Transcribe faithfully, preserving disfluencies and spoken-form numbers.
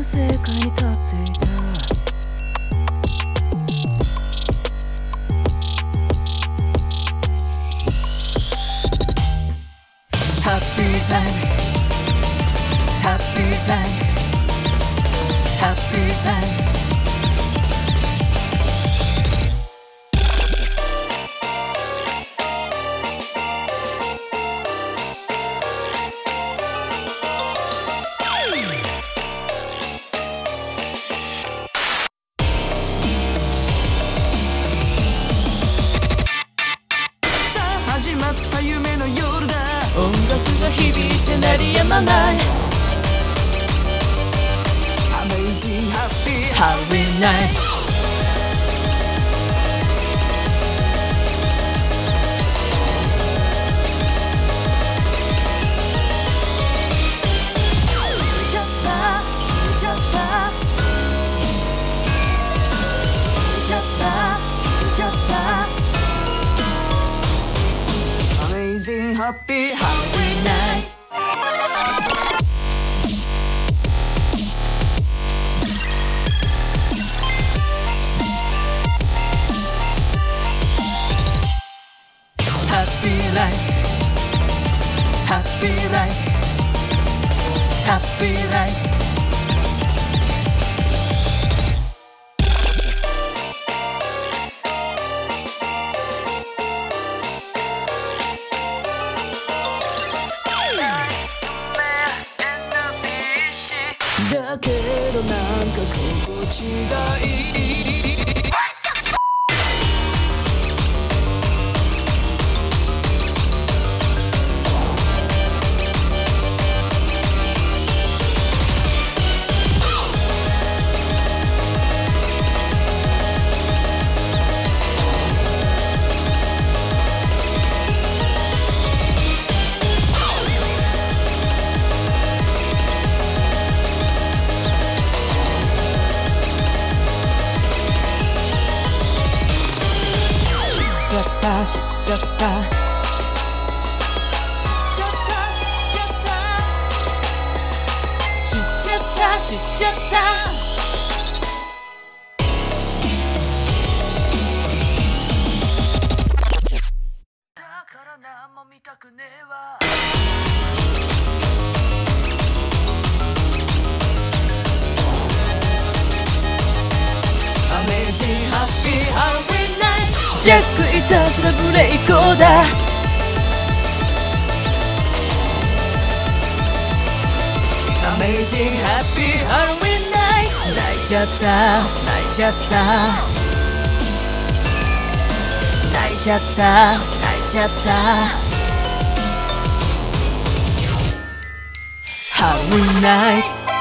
世界に立っていた。ハッピータイム、ハッピータイム、ハッピータイム。 始まった夢の夜だ。 音楽が響いて鳴り止まない。 Amazing Happy Halloween Night。 ちゃったちゃったちゃったちゃった Amazing Happy Halloween Night。 Happy life, happy life, happy life。 だけどなんか心地がいい。 知っちゃった知っちゃった知っちゃった知っちゃった。 だから何も見たくねえわ。Amazing Happy Halloween Night。 ジャックいたずらブレイコーダー。 Amazing Happy Halloween Night。 泣いちゃった泣いちゃった泣いちゃった泣いちゃった。 Halloween Night。